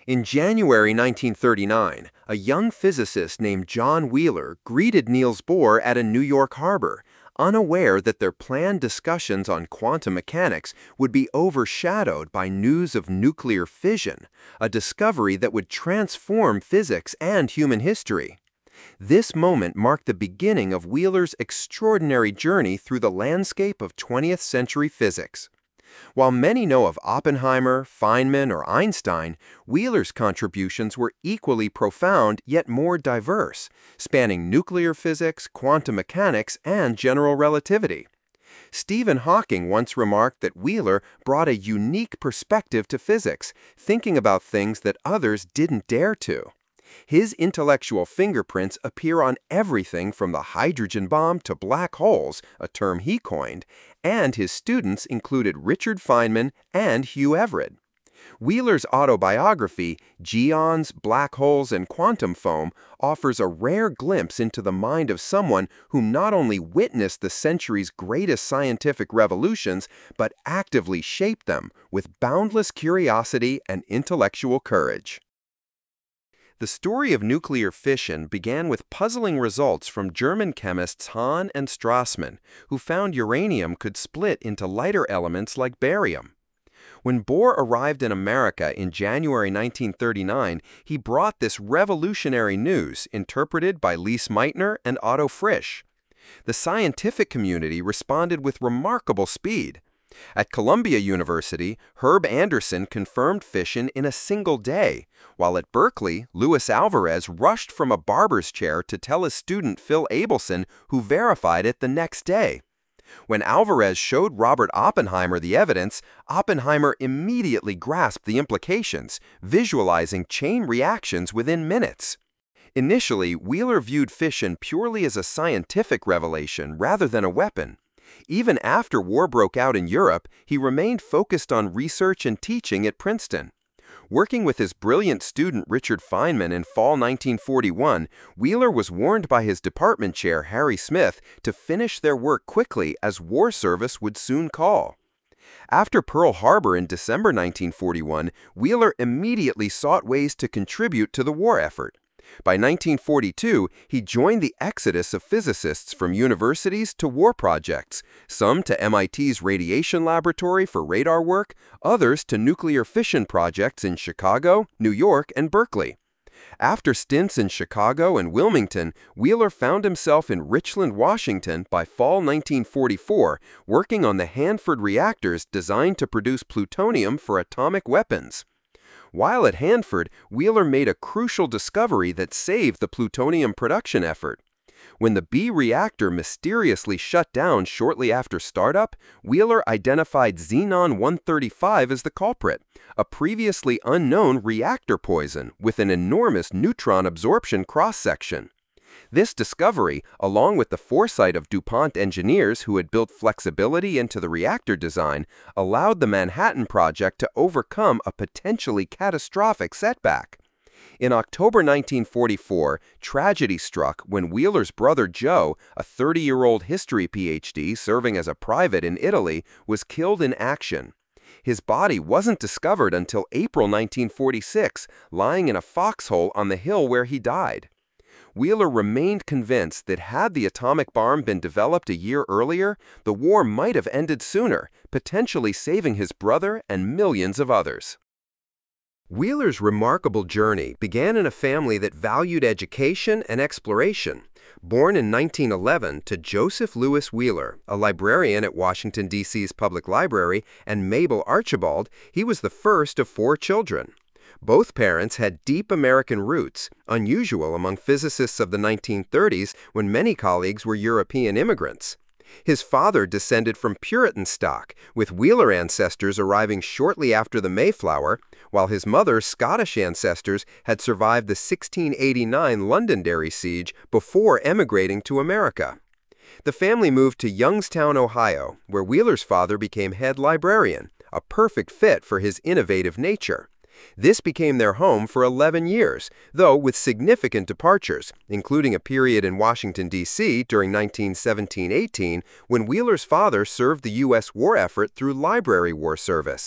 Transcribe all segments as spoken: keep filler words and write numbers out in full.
In January nineteen thirty-nine, a young physicist named John Wheeler greeted Niels Bohr at a New York harbor, unaware that their planned discussions on quantum mechanics would be overshadowed by news of nuclear fission, a discovery that would transform physics and human history. This moment marked the beginning of Wheeler's extraordinary journey through the landscape of twentieth century physics. While many know of Oppenheimer, Feynman, or Einstein, Wheeler's contributions were equally profound yet more diverse, spanning nuclear physics, quantum mechanics, and general relativity. Stephen Hawking once remarked that Wheeler brought a unique perspective to physics, thinking about things that others didn't dare to. His intellectual fingerprints appear on everything from the hydrogen bomb to black holes, a term he coined, and his students included Richard Feynman and Hugh Everett. Wheeler's autobiography, Geons, Black Holes, and Quantum Foam, offers a rare glimpse into the mind of someone who not only witnessed the century's greatest scientific revolutions, but actively shaped them with boundless curiosity and intellectual courage. The story of nuclear fission began with puzzling results from German chemists Hahn and Strassmann, who found uranium could split into lighter elements like barium. When Bohr arrived in America in January nineteen thirty-nine, he brought this revolutionary news, interpreted by Lise Meitner and Otto Frisch. The scientific community responded with remarkable speed. At Columbia University, Herb Anderson confirmed fission in a single day, while at Berkeley, Luis Alvarez rushed from a barber's chair to tell his student Phil Abelson, who verified it the next day. When Alvarez showed Robert Oppenheimer the evidence, Oppenheimer immediately grasped the implications, visualizing chain reactions within minutes. Initially, Wheeler viewed fission purely as a scientific revelation rather than a weapon. Even after war broke out in Europe, he remained focused on research and teaching at Princeton. Working with his brilliant student Richard Feynman in fall nineteen forty-one, Wheeler was warned by his department chair Harry Smith to finish their work quickly as war service would soon call. After Pearl Harbor in December nineteen forty-one, Wheeler immediately sought ways to contribute to the war effort. By nineteen forty-two, he joined the exodus of physicists from universities to war projects, some to M I T's Radiation Laboratory for radar work, others to nuclear fission projects in Chicago, New York, and Berkeley. After stints in Chicago and Wilmington, Wheeler found himself in Richland, Washington by fall nineteen forty-four, working on the Hanford reactors designed to produce plutonium for atomic weapons. While at Hanford, Wheeler made a crucial discovery that saved the plutonium production effort. When the B reactor mysteriously shut down shortly after startup, Wheeler identified xenon one thirty-five as the culprit, a previously unknown reactor poison with an enormous neutron absorption cross-section. This discovery, along with the foresight of DuPont engineers who had built flexibility into the reactor design, allowed the Manhattan Project to overcome a potentially catastrophic setback. In October nineteen forty-four, tragedy struck when Wheeler's brother Joe, a thirty-year-old history P H D serving as a private in Italy, was killed in action. His body wasn't discovered until April nineteen forty-six, lying in a foxhole on the hill where he died. Wheeler remained convinced that had the atomic bomb been developed a year earlier, the war might have ended sooner, potentially saving his brother and millions of others. Wheeler's remarkable journey began in a family that valued education and exploration. Born in nineteen eleven to Joseph Lewis Wheeler, a librarian at Washington, D C's Public Library, and Mabel Archibald, he was the first of four children. Both parents had deep American roots, unusual among physicists of the nineteen thirties when many colleagues were European immigrants. His father descended from Puritan stock, with Wheeler ancestors arriving shortly after the Mayflower, while his mother's Scottish ancestors had survived the sixteen eighty-nine Londonderry siege before emigrating to America. The family moved to Youngstown, Ohio, where Wheeler's father became head librarian, a perfect fit for his innovative nature. This became their home for eleven years, though with significant departures, including a period in Washington, D C during nineteen seventeen eighteen when Wheeler's father served the U S war effort through library war service.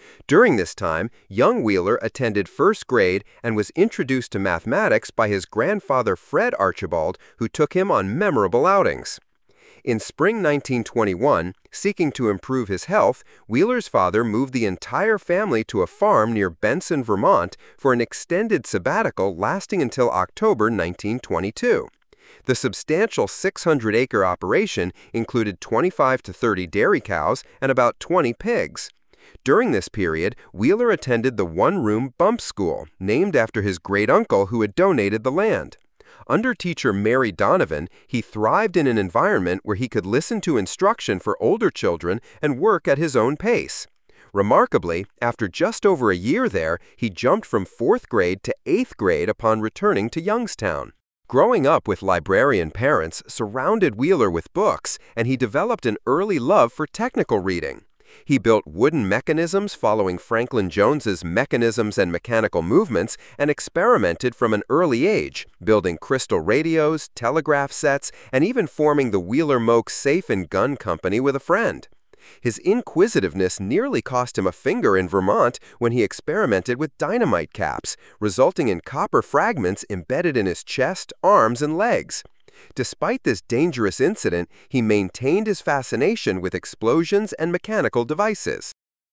During this time, young Wheeler attended first grade and was introduced to mathematics by his grandfather Fred Archibald, who took him on memorable outings. In spring nineteen twenty-one, seeking to improve his health, Wheeler's father moved the entire family to a farm near Benson, Vermont, for an extended sabbatical lasting until October nineteen twenty-two. The substantial six hundred acre operation included twenty-five to thirty dairy cows and about twenty pigs. During this period, Wheeler attended the one-room bump school, named after his great-uncle who had donated the land. Under teacher Mary Donovan, he thrived in an environment where he could listen to instruction for older children and work at his own pace. Remarkably, after just over a year there, he jumped from fourth grade to eighth grade upon returning to Youngstown. Growing up with librarian parents surrounded Wheeler with books, and he developed an early love for technical reading. He built wooden mechanisms following Franklin Jones's Mechanisms and Mechanical Movements and experimented from an early age, building crystal radios, telegraph sets, and even forming the Wheeler-Moke Safe and Gun Company with a friend. His inquisitiveness nearly cost him a finger in Vermont when he experimented with dynamite caps, resulting in copper fragments embedded in his chest, arms, and legs. Despite this dangerous incident, he maintained his fascination with explosions and mechanical devices.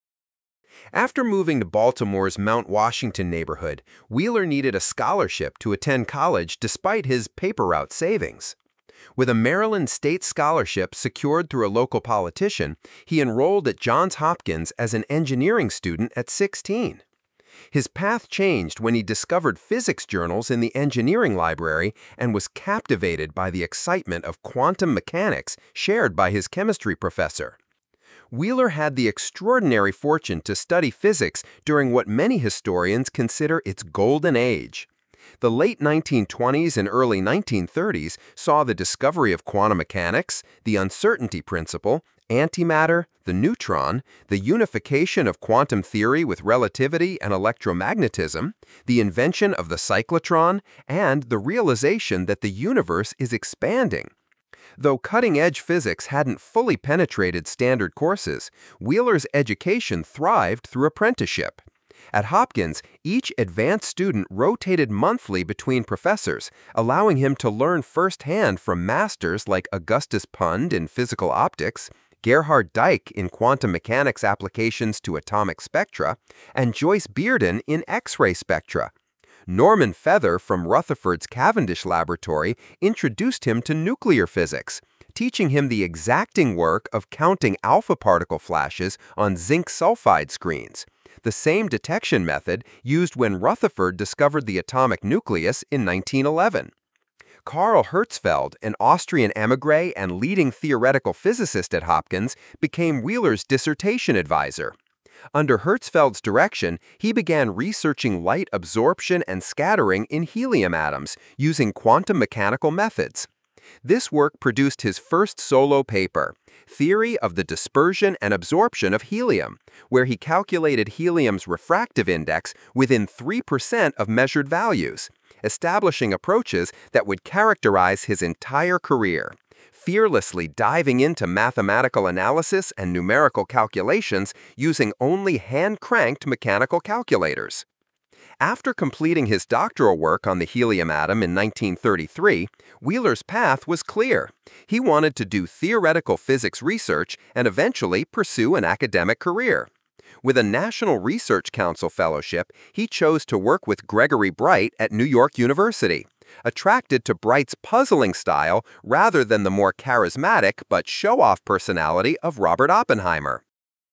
After moving to Baltimore's Mount Washington neighborhood, Wheeler needed a scholarship to attend college despite his paper route savings. With a Maryland State Scholarship secured through a local politician, he enrolled at Johns Hopkins as an engineering student at sixteen. His path changed when he discovered physics journals in the engineering library and was captivated by the excitement of quantum mechanics shared by his chemistry professor. Wheeler had the extraordinary fortune to study physics during what many historians consider its golden age. The late nineteen twenties and early nineteen thirties saw the discovery of quantum mechanics, the uncertainty principle, antimatter, the neutron, the unification of quantum theory with relativity and electromagnetism, the invention of the cyclotron, and the realization that the universe is expanding. Though cutting-edge physics hadn't fully penetrated standard courses, Wheeler's education thrived through apprenticeship. At Hopkins, each advanced student rotated monthly between professors, allowing him to learn firsthand from masters like Augustus Pund in physical optics, Gerhard Dijk in quantum mechanics applications to atomic spectra, and Joyce Bearden in X-ray spectra. Norman Feather from Rutherford's Cavendish Laboratory introduced him to nuclear physics, teaching him the exacting work of counting alpha particle flashes on zinc sulfide screens, the same detection method used when Rutherford discovered the atomic nucleus in nineteen eleven. Karl Hertzfeld, an Austrian émigré and leading theoretical physicist at Hopkins, became Wheeler's dissertation advisor. Under Hertzfeld's direction, he began researching light absorption and scattering in helium atoms using quantum mechanical methods. This work produced his first solo paper, Theory of the Dispersion and Absorption of Helium, where he calculated helium's refractive index within three percent of measured values, establishing approaches that would characterize his entire career, fearlessly diving into mathematical analysis and numerical calculations using only hand-cranked mechanical calculators. After completing his doctoral work on the helium atom in nineteen thirty-three, Wheeler's path was clear. He wanted to do theoretical physics research and eventually pursue an academic career. With a National Research Council fellowship, he chose to work with Gregory Bright at New York University, attracted to Bright's puzzling style rather than the more charismatic but show-off personality of Robert Oppenheimer.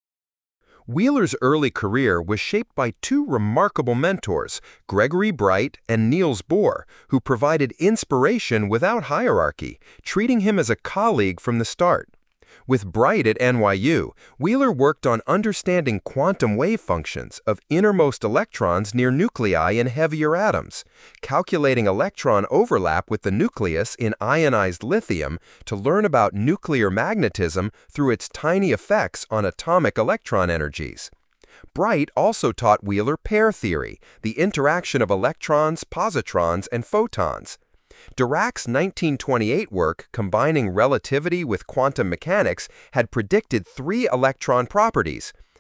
Wheeler's early career was shaped by two remarkable mentors, Gregory Bright and Niels Bohr, who provided inspiration without hierarchy, treating him as a colleague from the start. With Bright at N Y U, Wheeler worked on understanding quantum wave functions of innermost electrons near nuclei in heavier atoms, calculating electron overlap with the nucleus in ionized lithium to learn about nuclear magnetism through its tiny effects on atomic electron energies. Bright also taught Wheeler pair theory, the interaction of electrons, positrons, and photons. Dirac's nineteen twenty-eight work combining relativity with quantum mechanics had predicted three electron properties: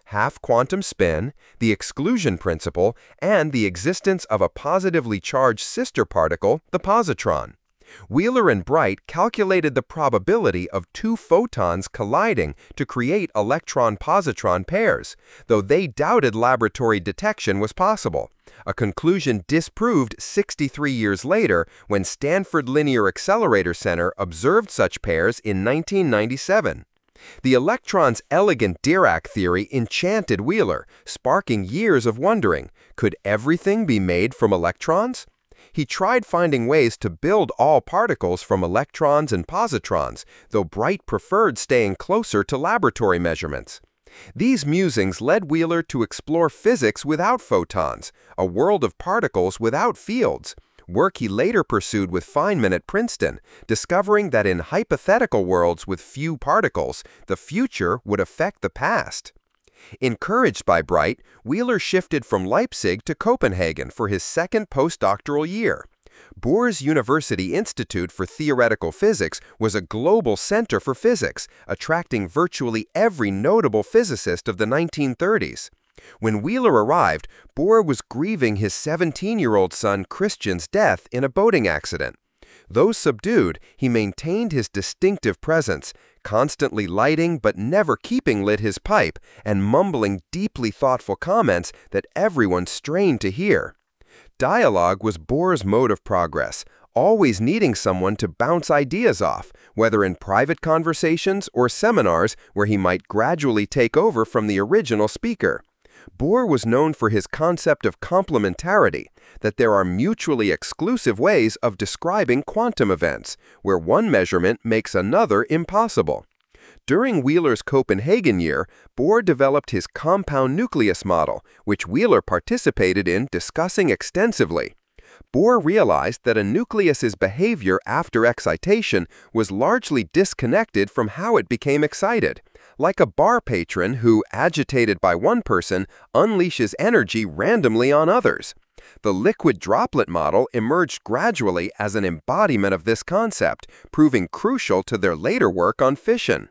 half-quantum spin, the exclusion principle, and the existence of a positively charged sister particle, the positron. Wheeler and Bright calculated the probability of two photons colliding to create electron-positron pairs, though they doubted laboratory detection was possible, a conclusion disproved sixty-three years later when Stanford Linear Accelerator Center observed such pairs in nineteen ninety-seven. The electron's elegant Dirac theory enchanted Wheeler, sparking years of wondering, could everything be made from electrons? He tried finding ways to build all particles from electrons and positrons, though Bright preferred staying closer to laboratory measurements. These musings led Wheeler to explore physics without photons, a world of particles without fields, work he later pursued with Feynman at Princeton, discovering that in hypothetical worlds with few particles, the future would affect the past. Encouraged by Bright, Wheeler shifted from Leipzig to Copenhagen for his second postdoctoral year. Bohr's University Institute for Theoretical Physics was a global center for physics, attracting virtually every notable physicist of the nineteen thirties. When Wheeler arrived, Bohr was grieving his seventeen-year-old son Christian's death in a boating accident. Though subdued, he maintained his distinctive presence, constantly lighting but never keeping lit his pipe and mumbling deeply thoughtful comments that everyone strained to hear. Dialogue was Bohr's mode of progress, always needing someone to bounce ideas off, whether in private conversations or seminars where he might gradually take over from the original speaker. Bohr was known for his concept of complementarity, that there are mutually exclusive ways of describing quantum events, where one measurement makes another impossible. During Wheeler's Copenhagen year, Bohr developed his compound nucleus model, which Wheeler participated in discussing extensively. Bohr realized that a nucleus's behavior after excitation was largely disconnected from how it became excited, like a bar patron who, agitated by one person, unleashes energy randomly on others. The liquid droplet model emerged gradually as an embodiment of this concept, proving crucial to their later work on fission.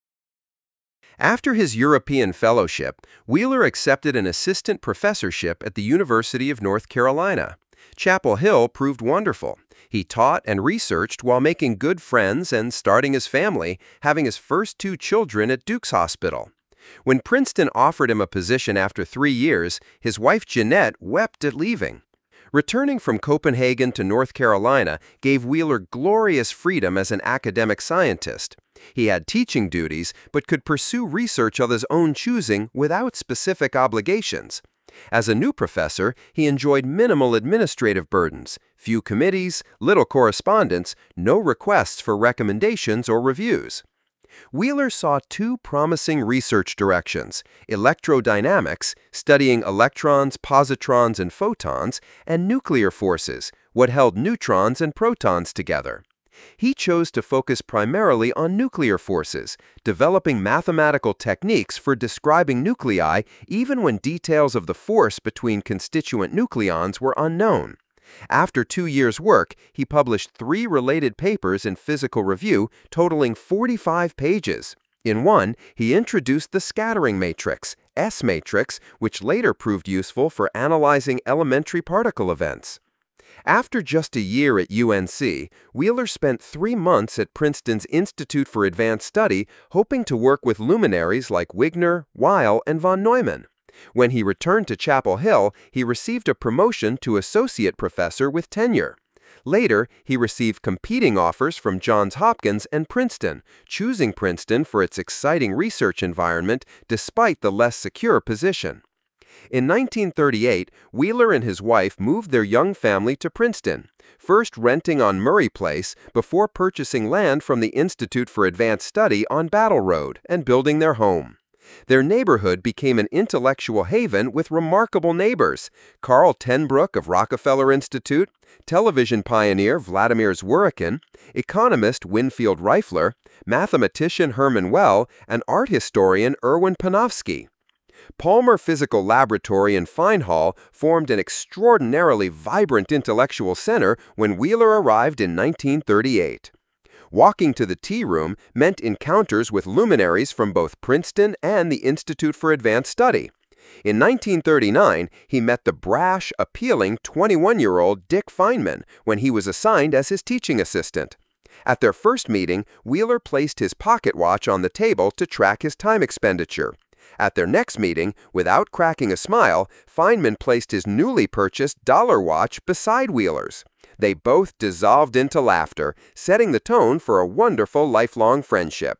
After his European fellowship, Wheeler accepted an assistant professorship at the University of North Carolina. Chapel Hill proved wonderful. He taught and researched while making good friends and starting his family, having his first two children at Duke's Hospital. When Princeton offered him a position after three years, his wife Jeanette wept at leaving. Returning from Copenhagen to North Carolina gave Wheeler glorious freedom as an academic scientist. He had teaching duties, but could pursue research of his own choosing without specific obligations. As a new professor, he enjoyed minimal administrative burdens, few committees, little correspondence, no requests for recommendations or reviews. Wheeler saw two promising research directions: electrodynamics, studying electrons, positrons, and photons, and nuclear forces, what held neutrons and protons together. He chose to focus primarily on nuclear forces, developing mathematical techniques for describing nuclei even when details of the force between constituent nucleons were unknown. After two years' work, he published three related papers in Physical Review, totaling forty-five pages. In one, he introduced the scattering matrix, S matrix, which later proved useful for analyzing elementary particle events. After just a year at U N C, Wheeler spent three months at Princeton's Institute for Advanced Study, hoping to work with luminaries like Wigner, Weil, and von Neumann. When he returned to Chapel Hill, he received a promotion to associate professor with tenure. Later, he received competing offers from Johns Hopkins and Princeton, choosing Princeton for its exciting research environment despite the less secure position. In nineteen thirty-eight, Wheeler and his wife moved their young family to Princeton, first renting on Murray Place before purchasing land from the Institute for Advanced Study on Battle Road and building their home. Their neighborhood became an intellectual haven with remarkable neighbors: Carl Tenbrook of Rockefeller Institute, television pioneer Vladimir Zworykin, economist Winfield Reifler, mathematician Hermann Well, and art historian Erwin Panofsky. Palmer Physical Laboratory in Fine Hall formed an extraordinarily vibrant intellectual center when Wheeler arrived in nineteen thirty-eight. Walking to the tea room meant encounters with luminaries from both Princeton and the Institute for Advanced Study. In nineteen thirty-nine, he met the brash, appealing twenty-one-year-old Dick Feynman when he was assigned as his teaching assistant. At their first meeting, Wheeler placed his pocket watch on the table to track his time expenditure. At their next meeting, without cracking a smile, Feynman placed his newly purchased dollar watch beside Wheeler's. They both dissolved into laughter, setting the tone for a wonderful lifelong friendship.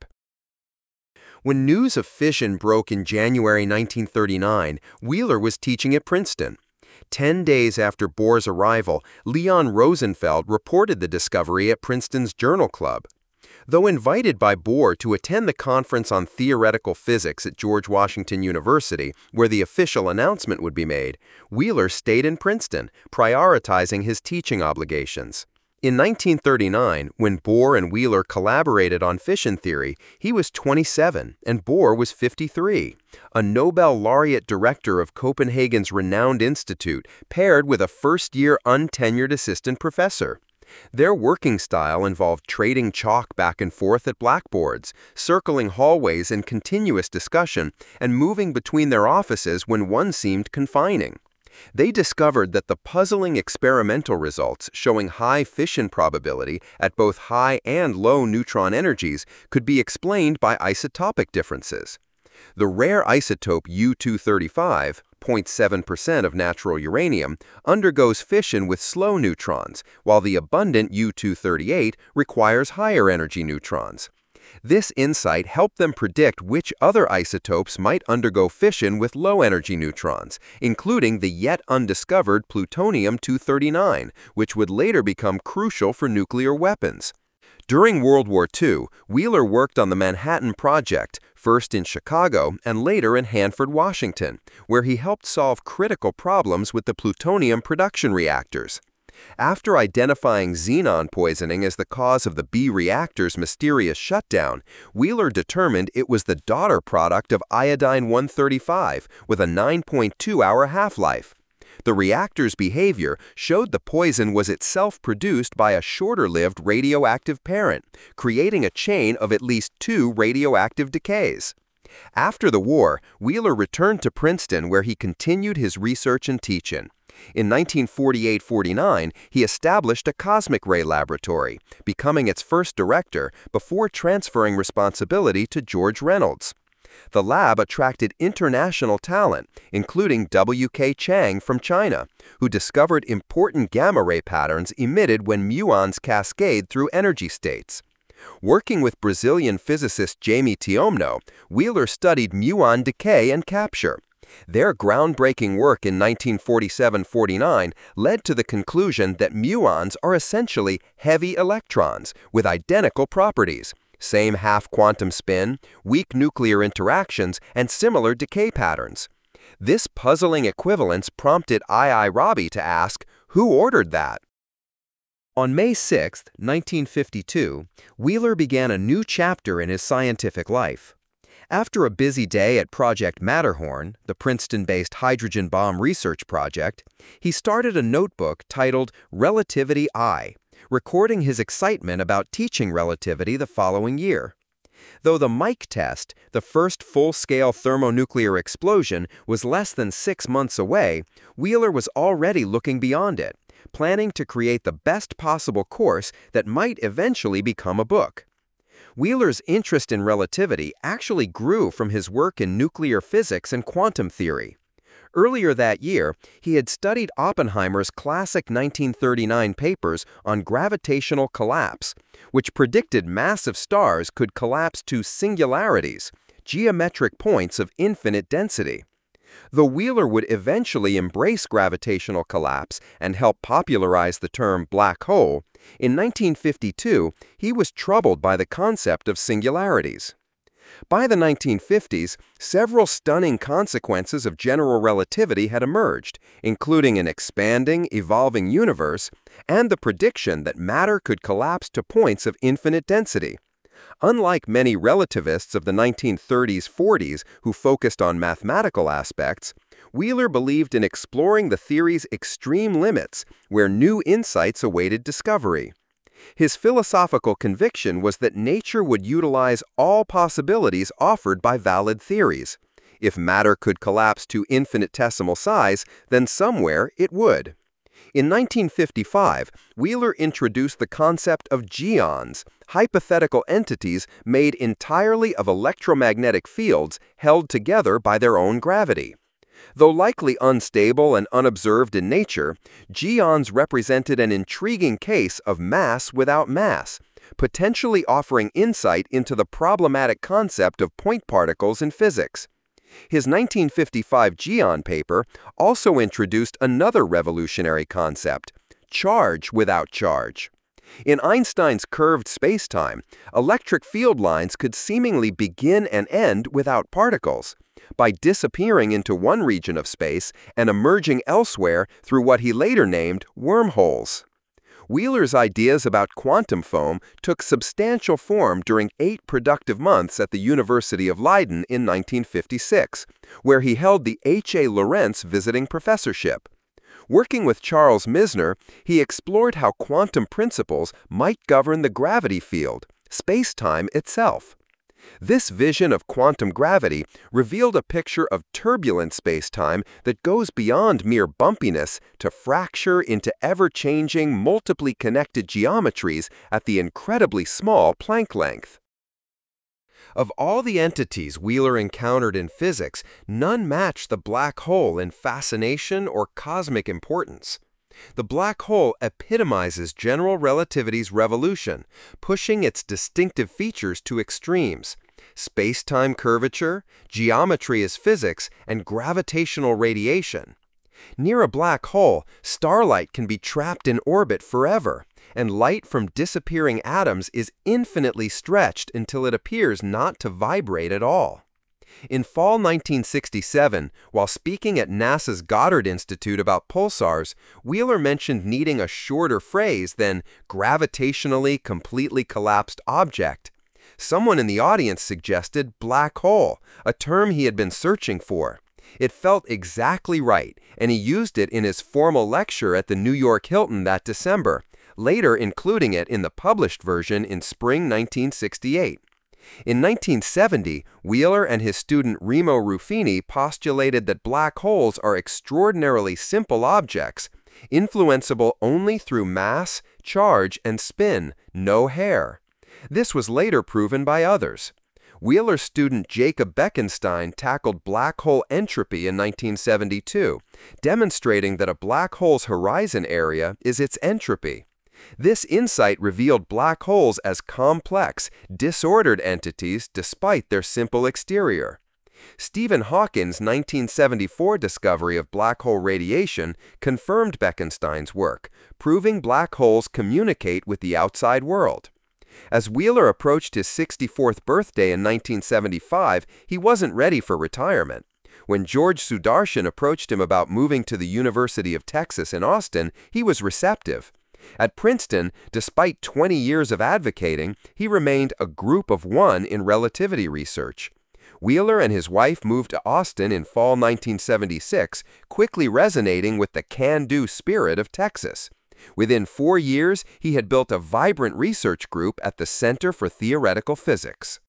When news of fission broke in January nineteen thirty-nine, Wheeler was teaching at Princeton. Ten days after Bohr's arrival, Leon Rosenfeld reported the discovery at Princeton's Journal Club. Though invited by Bohr to attend the Conference on Theoretical Physics at George Washington University, where the official announcement would be made, Wheeler stayed in Princeton, prioritizing his teaching obligations. In nineteen thirty-nine, when Bohr and Wheeler collaborated on fission theory, he was twenty-seven and Bohr was fifty-three, a Nobel laureate director of Copenhagen's renowned institute paired with a first-year untenured assistant professor. Their working style involved trading chalk back and forth at blackboards, circling hallways in continuous discussion, and moving between their offices when one seemed confining. They discovered that the puzzling experimental results showing high fission probability at both high and low neutron energies could be explained by isotopic differences. The rare isotope U two thirty-five, zero point seven percent of natural uranium, undergoes fission with slow neutrons, while the abundant U two thirty-eight requires higher energy neutrons. This insight helped them predict which other isotopes might undergo fission with low-energy neutrons, including the yet undiscovered plutonium two thirty-nine, which would later become crucial for nuclear weapons. During World War Two, Wheeler worked on the Manhattan Project, first in Chicago and later in Hanford, Washington, where he helped solve critical problems with the plutonium production reactors. After identifying xenon poisoning as the cause of the B reactor's mysterious shutdown, Wheeler determined it was the daughter product of iodine one thirty-five with a nine point two hour half-life. The reactor's behavior showed the poison was itself produced by a shorter-lived radioactive parent, creating a chain of at least two radioactive decays. After the war, Wheeler returned to Princeton where he continued his research and teaching. In nineteen forty-eight forty-nine, he established a cosmic ray laboratory, becoming its first director before transferring responsibility to George Reynolds. The lab attracted international talent, including W K Chang from China, who discovered important gamma-ray patterns emitted when muons cascade through energy states. Working with Brazilian physicist Jaime Tiomno, Wheeler studied muon decay and capture. Their groundbreaking work in nineteen forty-seven forty-nine led to the conclusion that muons are essentially heavy electrons with identical properties, same half-quantum spin, weak nuclear interactions, and similar decay patterns. This puzzling equivalence prompted I I Rabi to ask, who ordered that? On May sixth, nineteen fifty-two, Wheeler began a new chapter in his scientific life. After a busy day at Project Matterhorn, the Princeton-based hydrogen bomb research project, he started a notebook titled Relativity I, recording his excitement about teaching relativity the following year. Though the Mike test, the first full-scale thermonuclear explosion, was less than six months away, Wheeler was already looking beyond it, planning to create the best possible course that might eventually become a book. Wheeler's interest in relativity actually grew from his work in nuclear physics and quantum theory. Earlier that year, he had studied Oppenheimer's classic nineteen thirty-nine papers on gravitational collapse, which predicted massive stars could collapse to singularities, geometric points of infinite density. Though Wheeler would eventually embrace gravitational collapse and help popularize the term black hole, in nineteen fifty-two, he was troubled by the concept of singularities. By the nineteen fifties, several stunning consequences of general relativity had emerged, including an expanding, evolving universe and the prediction that matter could collapse to points of infinite density. Unlike many relativists of the nineteen thirties forties who focused on mathematical aspects, Wheeler believed in exploring the theory's extreme limits, where new insights awaited discovery. His philosophical conviction was that nature would utilize all possibilities offered by valid theories. If matter could collapse to infinitesimal size, then somewhere it would. In nineteen fifty-five, Wheeler introduced the concept of geons, hypothetical entities made entirely of electromagnetic fields held together by their own gravity. Though likely unstable and unobserved in nature, geons represented an intriguing case of mass without mass, potentially offering insight into the problematic concept of point particles in physics. His nineteen fifty-five Geon paper also introduced another revolutionary concept: charge without charge. In Einstein's curved spacetime, electric field lines could seemingly begin and end without particles, by disappearing into one region of space and emerging elsewhere through what he later named wormholes. Wheeler's ideas about quantum foam took substantial form during eight productive months at the University of Leiden in nineteen fifty-six, where he held the H A Lorentz Visiting Professorship. Working with Charles Misner, he explored how quantum principles might govern the gravity field, space-time itself. This vision of quantum gravity revealed a picture of turbulent space-time that goes beyond mere bumpiness to fracture into ever-changing, multiply connected geometries at the incredibly small Planck length. Of all the entities Wheeler encountered in physics, none matched the black hole in fascination or cosmic importance. The black hole epitomizes general relativity's revolution, pushing its distinctive features to extremes: space-time curvature, geometry as physics, and gravitational radiation. Near a black hole, starlight can be trapped in orbit forever, and light from disappearing atoms is infinitely stretched until it appears not to vibrate at all. In fall nineteen sixty-seven, while speaking at NASA's Goddard Institute about pulsars, Wheeler mentioned needing a shorter phrase than gravitationally completely collapsed object. Someone in the audience suggested black hole, a term he had been searching for. It felt exactly right, and he used it in his formal lecture at the New York Hilton that December, later including it in the published version in spring nineteen sixty-eight. In nineteen seventy, Wheeler and his student Remo Ruffini postulated that black holes are extraordinarily simple objects, influenceable only through mass, charge, and spin, no hair. This was later proven by others. Wheeler's student Jacob Bekenstein tackled black hole entropy in nineteen seventy-two, demonstrating that a black hole's horizon area is its entropy. This insight revealed black holes as complex, disordered entities despite their simple exterior. Stephen Hawking's nineteen seventy-four discovery of black hole radiation confirmed Bekenstein's work, proving black holes communicate with the outside world. As Wheeler approached his sixty-fourth birthday in nineteen seventy-five, he wasn't ready for retirement. When George Sudarshan approached him about moving to the University of Texas in Austin, he was receptive. At Princeton, despite twenty years of advocating, he remained a group of one in relativity research. Wheeler and his wife moved to Austin in fall nineteen seventy-six, quickly resonating with the can-do spirit of Texas. Within four years, he had built a vibrant research group at the Center for Theoretical Physics.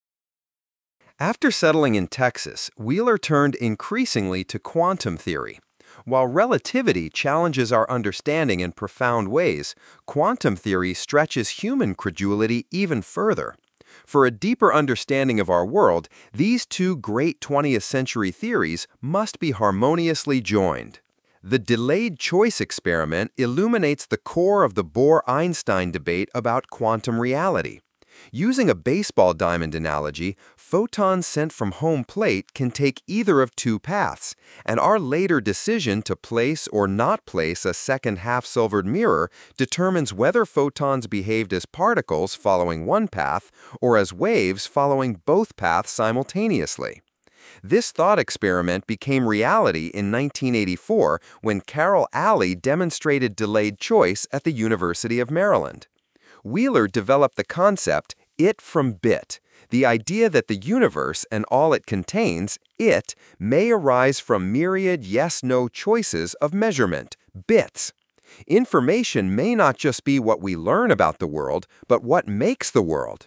After settling in Texas, Wheeler turned increasingly to quantum theory. While relativity challenges our understanding in profound ways, quantum theory stretches human credulity even further. For a deeper understanding of our world, these two great twentieth century theories must be harmoniously joined. The delayed choice experiment illuminates the core of the Bohr-Einstein debate about quantum reality. Using a baseball diamond analogy, photons sent from home plate can take either of two paths, and our later decision to place or not place a second half-silvered mirror determines whether photons behaved as particles following one path or as waves following both paths simultaneously. This thought experiment became reality in nineteen eighty-four when Carol Alley demonstrated delayed choice at the University of Maryland. Wheeler developed the concept it from bit, the idea that the universe and all it contains, it, may arise from myriad yes-no choices of measurement, bits. Information may not just be what we learn about the world, but what makes the world.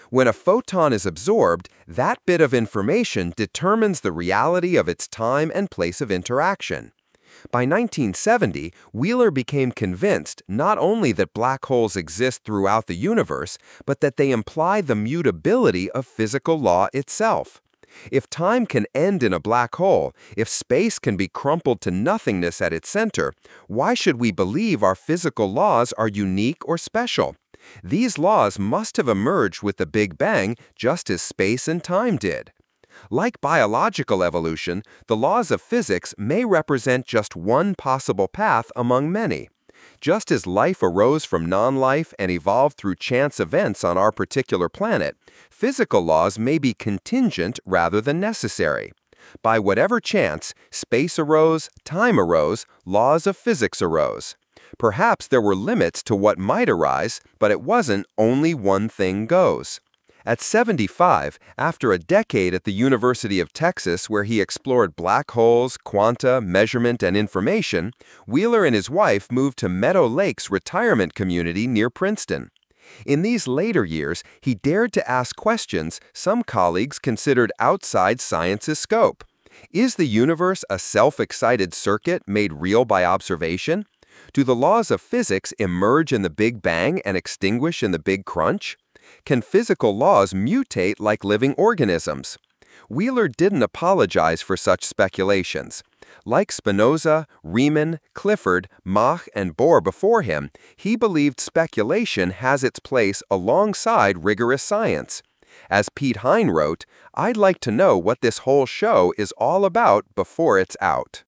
When a photon is absorbed, that bit of information determines the reality of its time and place of interaction. By nineteen seventy, Wheeler became convinced not only that black holes exist throughout the universe, but that they imply the mutability of physical law itself. If time can end in a black hole, if space can be crumpled to nothingness at its center, why should we believe our physical laws are unique or special? These laws must have emerged with the Big Bang just as space and time did. Like biological evolution, the laws of physics may represent just one possible path among many. Just as life arose from non-life and evolved through chance events on our particular planet, physical laws may be contingent rather than necessary. By whatever chance, space arose, time arose, laws of physics arose. Perhaps there were limits to what might arise, but it wasn't only one thing goes. At seventy-five, after a decade at the University of Texas where he explored black holes, quanta, measurement, and information, Wheeler and his wife moved to Meadow Lakes retirement community near Princeton. In these later years, he dared to ask questions some colleagues considered outside science's scope. Is the universe a self-excited circuit made real by observation? Do the laws of physics emerge in the Big Bang and extinguish in the Big Crunch? Can physical laws mutate like living organisms? Wheeler didn't apologize for such speculations. Like Spinoza, Riemann, Clifford, Mach, and Bohr before him, he believed speculation has its place alongside rigorous science. As Pete Hine wrote, "I'd like to know what this whole show is all about before it's out."